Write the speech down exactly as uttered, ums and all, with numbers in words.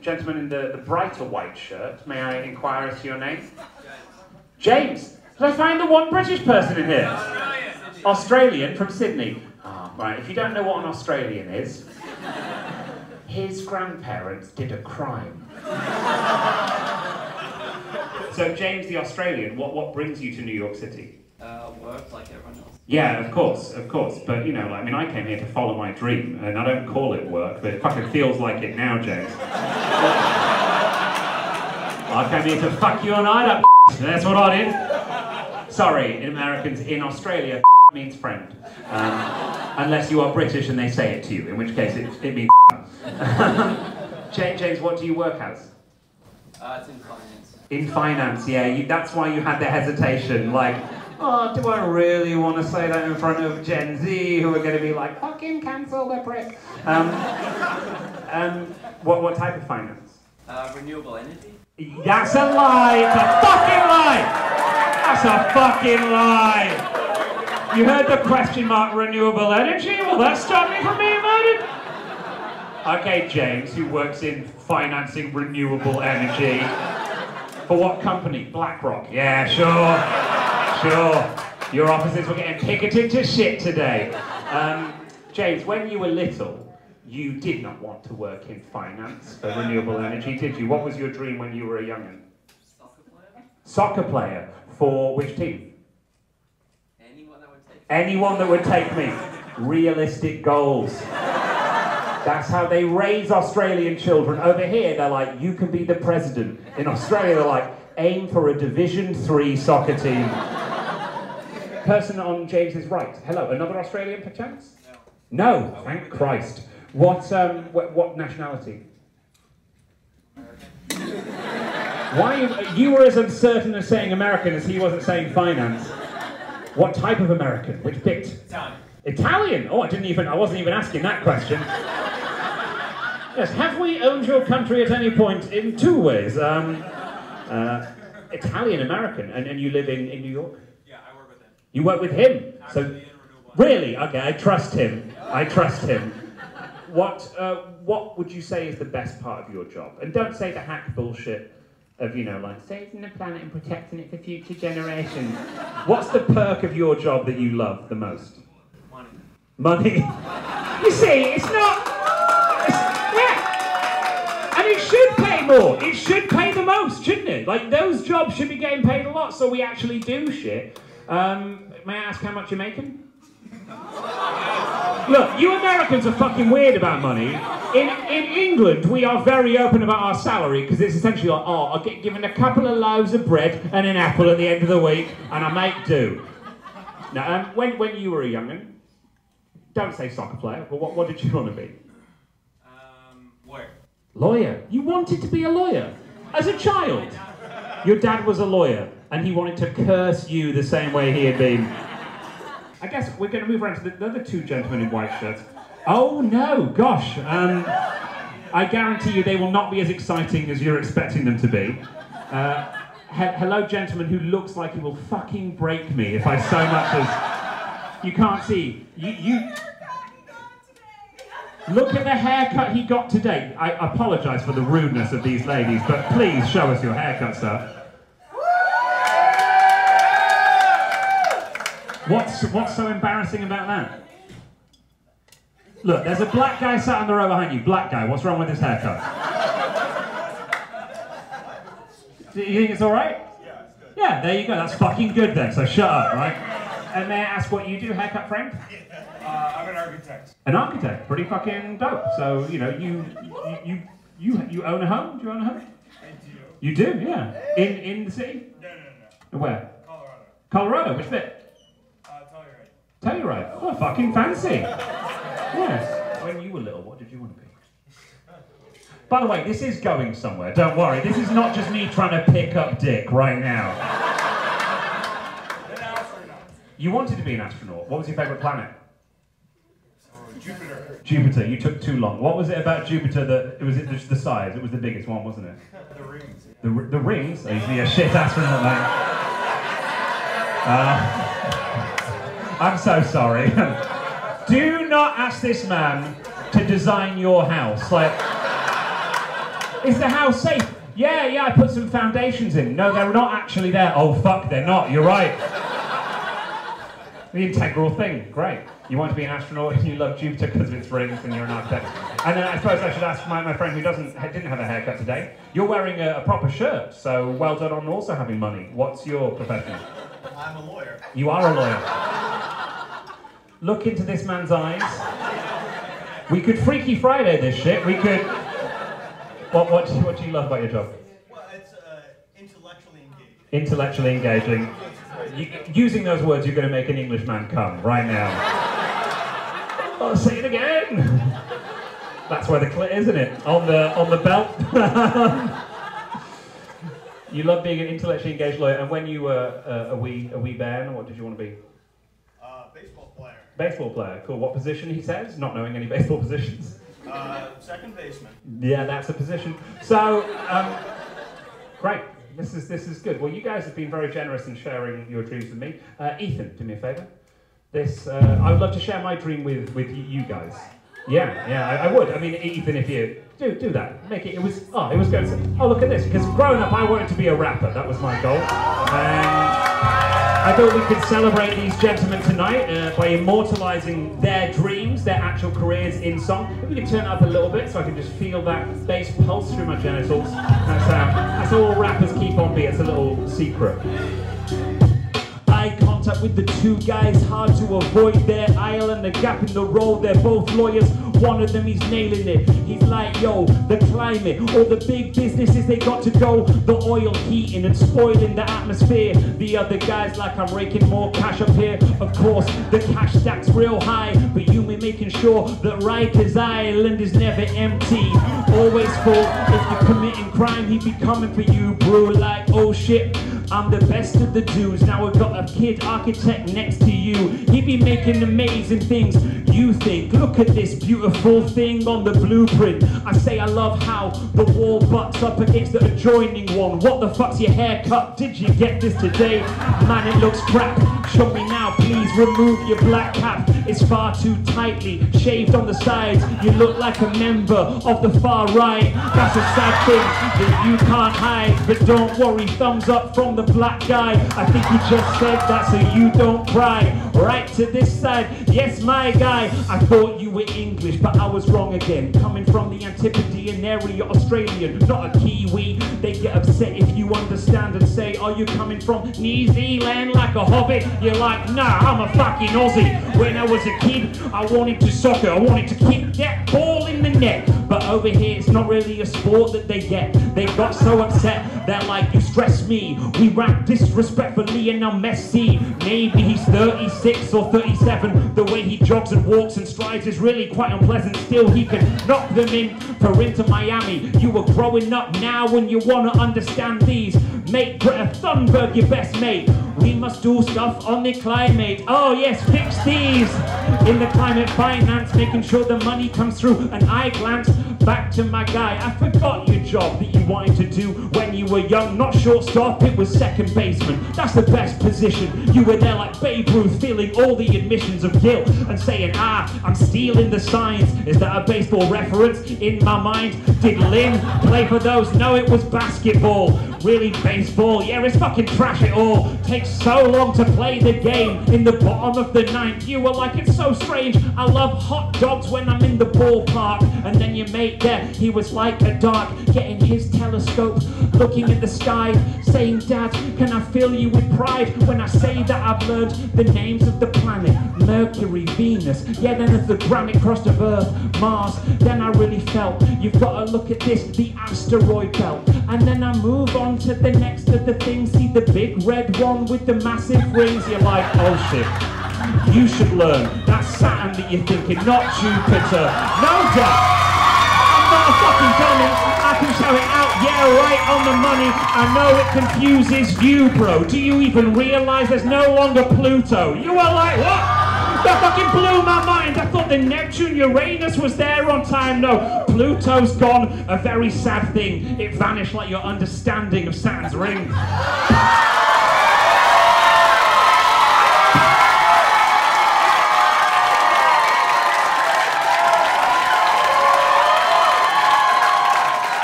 gentleman in the, the brighter white shirt, may I inquire as to your name? James. Did I find the one British person in here? Australian. Australian from Sydney. Ah, oh, right. If you don't know what an Australian is, his grandparents did a crime. So, James the Australian, what, what brings you to New York City? Uh, work like everyone else. Yeah, of course, of course. But, you know, like, I mean, I came here to follow my dream, and I don't call it work, but it fucking feels like it now, James. I came here to fuck you and I up, that's what I did. Sorry, in Americans, in Australia, means friend. Um, unless you are British and they say it to you, in which case it, it means James, what do you work as? Uh, it's in finance. In finance, yeah, you, that's why you had the hesitation, like, oh, do I really want to say that in front of Gen Z who are going to be like, fucking cancel the prick? Um, um, what, what type of finance? Uh, renewable energy? That's a lie! It's a fucking lie! That's a fucking lie! You heard the question mark renewable energy? Well, that stopped me from being murdered! Okay, James, who works in financing renewable energy. For what company? BlackRock. Yeah, sure. Sure. Your offices were getting picketed to shit today. Um, James, when you were little, you did not want to work in finance for renewable energy, did you? What was your dream when you were a young'un? Soccer player? Soccer player. For which team? Anyone that would take me. Anyone that would take me. Realistic goals. That's how they raise Australian children. Over here, they're like, you can be the president. In Australia, they're like, aim for a Division three soccer team. Person on James's right. Hello, another Australian perchance? No. No, thank Christ. What, um, what, what nationality? Why, you, you were as uncertain as saying American as he wasn't saying finance. What type of American? Which bit? Italian. Italian? Oh, I didn't even, I wasn't even asking that question. Yes, have we owned your country at any point? In two ways. Um, uh, Italian-American, and, and you live in, in New York? Yeah, I work with him. You work with him? Actually, So, really? Okay, I trust him. I trust him. What, uh, what would you say is the best part of your job? And don't say the hack bullshit of, you know, like, saving the planet and protecting it for future generations. What's the perk of your job that you love the most? Money. Money? You see, it's not... It's, yeah. And it should pay more. It should pay the most, shouldn't it? Like, those jobs should be getting paid a lot, so we actually do shit. Um, may I ask how much you're making? Look, you Americans are fucking weird about money. In, in England, we are very open about our salary because it's essentially like, oh, I'll get given a couple of loaves of bread and an apple at the end of the week and I make do. Now, um, when, when you were a young'un, don't say soccer player, but what, what did you want to be? Um, lawyer. Lawyer? You wanted to be a lawyer? As a child? Your dad was a lawyer and he wanted to curse you the same way he had been. I guess we're going to move around to the, the other two gentlemen in white shirts. Oh no, gosh. Um, I guarantee you they will not be as exciting as you're expecting them to be. Uh, he hello, gentleman who looks like he will fucking break me if I so much as... You can't see. You, you... Look at the haircut he got today. I apologise for the rudeness of these ladies, but please show us your haircut, sir. What's, what's so embarrassing about that? Look, there's a black guy sat on the row behind you. Black guy, what's wrong with his haircut? Do you think it's alright? Yeah, it's good. Yeah, there you go. That's fucking good then, so shut up, right? And may I ask what you do, haircut friend? Uh, I'm an architect. An architect, pretty fucking dope. So, you know, you you you you, you own a home? Do you own a home? I do. You do, yeah. In in the city? No, no, no. Where? Colorado. Colorado, which bit? Uh, Telluride. Telluride. Oh, fucking fancy. Yes. When you were little, what did you want to be? By the way, this is going somewhere, don't worry. This is not just me trying to pick up dick right now. An astronaut. You wanted to be an astronaut. What was your favourite planet? Oh, Jupiter. Jupiter. You took too long. What was it about Jupiter that, it was it just the size? It was the biggest one, wasn't it? The rings. The, the rings? I used to be a shit astronaut, mate. Uh, I'm so sorry. Do not ask this man to design your house. Like, Is the house safe? Yeah, yeah, I put some foundations in. No, they're not actually there. Oh, fuck, they're not. You're right. The integral thing. Great. You want to be an astronaut and you love Jupiter because of its rings and you're an architect. And then I suppose I should ask my, my friend who doesn't didn't have a haircut today. You're wearing a, a proper shirt, so well done on also having money. What's your profession? I'm a lawyer. You are a lawyer. Look into this man's eyes. We could Freaky Friday this shit. We could... What, what, what do you love about your job? Well, it's uh, intellectually engaging. Intellectually engaging. You, using those words, you're going to make an Englishman come right now. Oh, say it again. That's where the clit, isn't it? On the on the belt. You love being an intellectually engaged lawyer, and when you were uh, a wee a wee bairn, what did you want to be? Uh, baseball player. Baseball player. Cool. What position? He says, not knowing any baseball positions. Uh, second baseman. Yeah, that's a position. So, um, great. This is this is good. Well, you guys have been very generous in sharing your dreams with me. Uh, Ethan, do me a favour. This, uh, I would love to share my dream with with you guys. Yeah, yeah, I, I would. I mean, Ethan, if you do do that, make it. It was oh, it was going to. Oh, look at this. Because growing up, I wanted to be a rapper. That was my goal. And I thought we could celebrate these gentlemen tonight uh, by immortalising their dreams, their actual careers in song. If we could turn it up a little bit so I can just feel that bass pulse through my genitals. That's how, that's how all rappers keep on beat. It's a little secret. Eye contact with the two guys, hard to avoid their aisle and the gap in the road. They're both lawyers. One of them, he's nailing it. He's like, yo, the climate, all the big businesses, they got to go. The oil heating and spoiling the atmosphere. The other guy's like, I'm raking more cash up here. Of course, the cash stack's real high, but you be making sure that Rikers Island is never empty. Always full. If you're committing crime, he'd be coming for you, bro. Like, oh shit, I'm the best of the dudes. Now we've got a kid architect next to you. He'd be making amazing things. You think, look at this beautiful thing on the blueprint. I say I love how the wall butts up against the adjoining one. What the fuck's your haircut? Did you get this today? Man, it looks crap. Show me now, please remove your black cap. It's far too tightly shaved on the sides. You look like a member of the far right. That's a sad thing that you can't hide. But don't worry, thumbs up from the black guy. I think you just said that so you don't cry. Right to this side, yes my guy. I thought you were English, but I was wrong again. Coming from the Antipodean area, Australian, not a Kiwi. They get upset if you understand and say, are you coming from New Zealand like a hobbit? You're like, nah, I'm a fucking Aussie. When I was a kid, I wanted to soccer. I wanted to kick that ball in the net. But over here, it's not really a sport that they get. They got so upset, they're like, you stress me. We rap disrespectfully and now Messi. Maybe he's thirty-six or thirty-seven. The way he jogs and walks and strides is really quite unpleasant. Still, he can knock them in for Inter Miami. You were growing up now and you want to understand these. Make Greta Thunberg your best mate. We must do stuff on the climate. Oh yes, fix these. In the climate finance, making sure the money comes through. And I glance back to my guy. I forgot your job that you wanted to do when you were young. Not shortstop, it was second baseman. That's the best position. You were there like Babe Ruth, feeling all the admissions of guilt and saying, ah, I'm stealing the signs. Is that a baseball reference in my mind? Did Lynn play for those? No, it was basketball. Really, baseball? Yeah, it's fucking trash it all. Takes so long to play the game. In the bottom of the ninth, you were like, it's so strange. I love hot dogs when I'm in the ballpark. And then your mate there, he was like a dog, getting his telescope, looking at the sky, saying, Dad, can I fill you with pride when I say that I've learned the names of the planet? Mercury, Venus, yeah, then there's the granite crust of Earth, Mars. Then I really felt, you've got to look at this, the asteroid belt. And then I move on to the next of the things. See the big red one with the massive rings. You're like, oh shit, you should learn. That's Saturn that you're thinking, not Jupiter. No doubt. I'm not a fucking dummy. I can shout it out, yeah, right on the money. I know it confuses you, bro. Do you even realize there's no longer Pluto? You are like, what? That fucking blew my mind. I thought the Neptune Uranus was there on time. No, Pluto's gone. A very sad thing. It vanished like your understanding of Saturn's ring.